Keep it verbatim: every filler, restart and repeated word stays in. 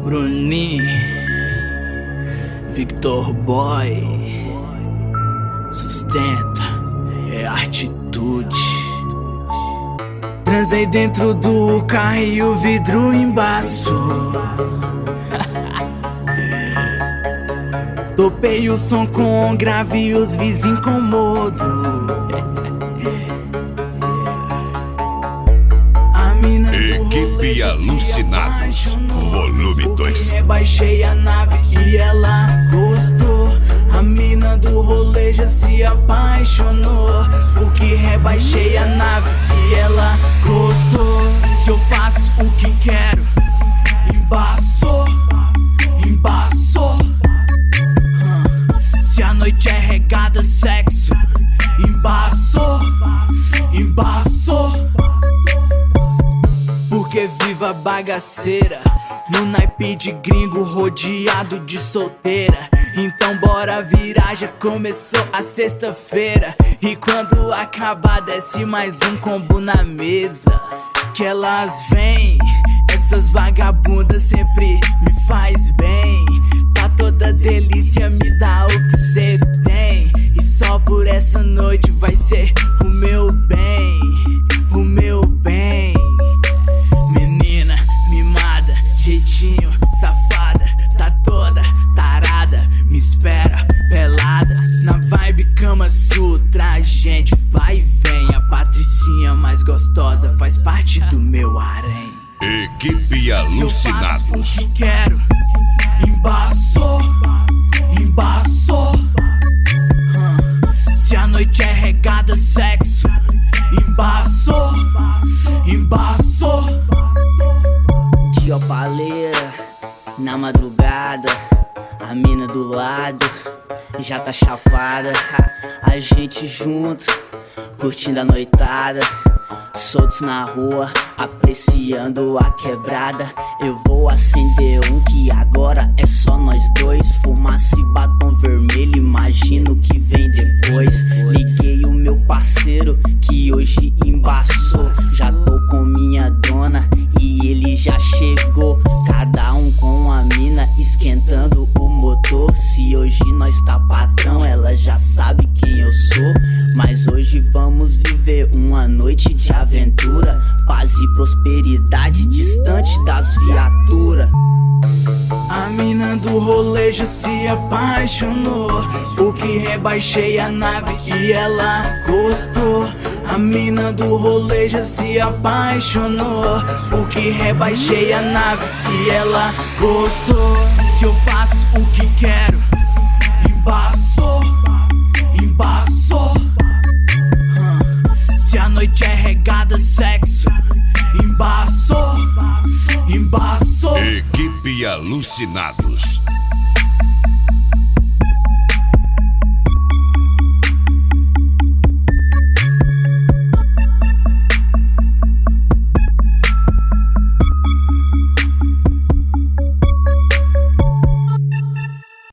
Bruninho, Victor Boy, sustenta, é atitude. Transei dentro do carro e o vidro embaço. Topei o som com grave e os vizinhos incomodo. Equipe Alucinados, volume dois. Rebaixei a nave e ela gostou. A mina do rolê já se apaixonou. Porque rebaixei a nave e ela gostou. Se eu faço o que quero, embaçou, embaçou. Se a noite é regada sexo, embaçou, embaçou. Porque viva bagaceira, no naipe de gringo rodeado de solteira. Então bora virar, já começou a sexta-feira. E quando acabar desce mais um combo na mesa. Que elas vêm, essas vagabundas sempre me faz bem. Tá toda delícia, me dá o que cê tem. E só por essa noite vai ser o meu bem, o meu bem. Menina mimada, jeitinho safada, tá toda tarada, me espera pelada. Na vibe Kama Sutra, a gente vai e vem. A Patricinha mais gostosa faz parte do meu harém. Equipe Alucinados. Se eu faço o que quero, embaçou, embaçou. Se a noite é regada sexo, embaçou, embaçou. De opaleira, na madrugada, a mina do lado já tá chapada. A gente junto, curtindo a noitada, soltos na rua, apreciando a quebrada. Eu vou acender um que agora é só nós dois. Fumaça e batom vermelho, imagino o que vem depois. Liguei o meu parceiro que hoje embaçou. Já tô com minha dona e ele já chegou. Cada um com a mina esquentando o motor. Se hoje nós tá patrão, ela já sabe quem eu sou. Mas hoje vamos viver uma noite de aventura, paz e prosperidade distante das viaturas. A mina do rolê já se apaixonou. Porque rebaixei a nave e ela gostou. A mina do rolê já se apaixonou. Porque rebaixei a nave e ela gostou. Se eu faço o que quero, embaçou, embaçou. Se a noite é regada sexo, embaçou, embaçou. Equipe Alucinados.